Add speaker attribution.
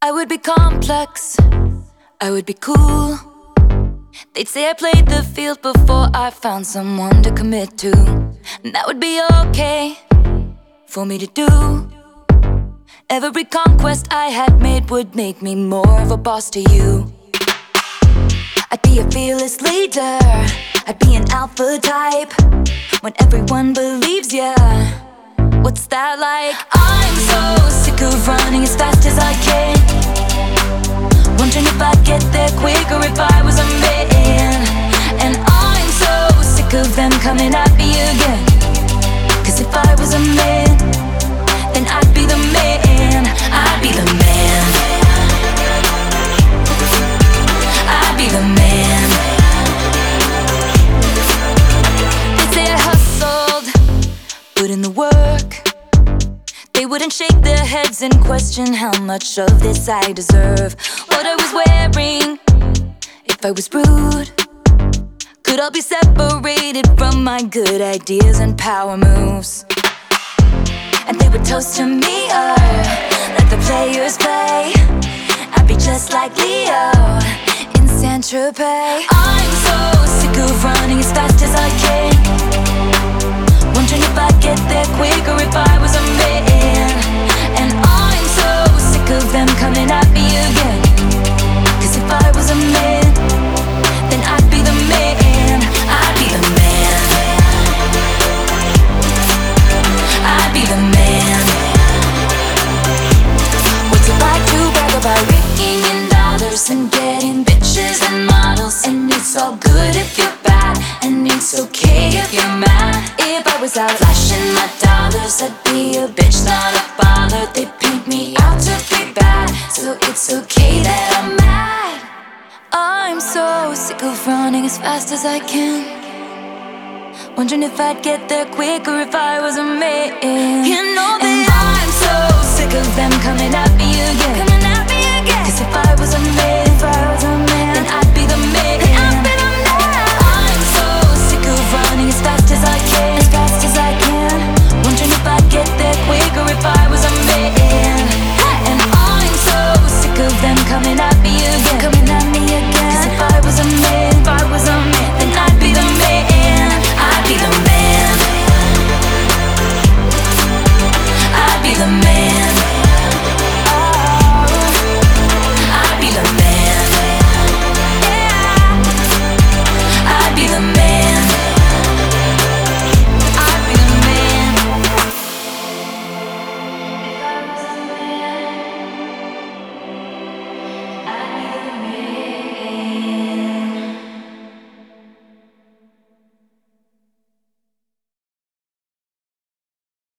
Speaker 1: I would be complex, I would be cool. They'd say I played the field before I found someone to commit to. And that would be okay for me to do. Every conquest I had made would make me more of a boss to you. I'd be a fearless leader, I'd be an alpha type. When everyone believes ya, what's that like? I'm so sick of running as fast as I can, wondering if I'd get there quicker if I was a man. And I'm so sick of them coming at me again, 'cause if I was a man, then I'd be the man. I'd be the man. I'd be the man. They'd say I hustled, put in the work. They wouldn't shake their heads and question how much of this I deserve. What I was wearing, if I was rude, could all be separated from my good ideas and power moves. And they would toast to me, let the players play. I'd be just like Leo in Saint-Tropez. I'm so sick of running as fast as I can, wondering if I'd get there quicker if I was a man. And I'm so sick of them coming at me again, 'cause if I was a man, then I'd be the man. I'd be the man. I'd be the man. What's it like to brag about raking in dollars and getting bitches and models? And it's all good if you're bad, and it's okay if you're mad. If I was out flashing my dollars, I'd be a bitch, not a bother. They paint me out to be bad, so it's okay that I'm mad. I'm so sick of running as fast as I can, wondering if I'd get there quicker if I was a man. You know that I'm so sick of them coming at me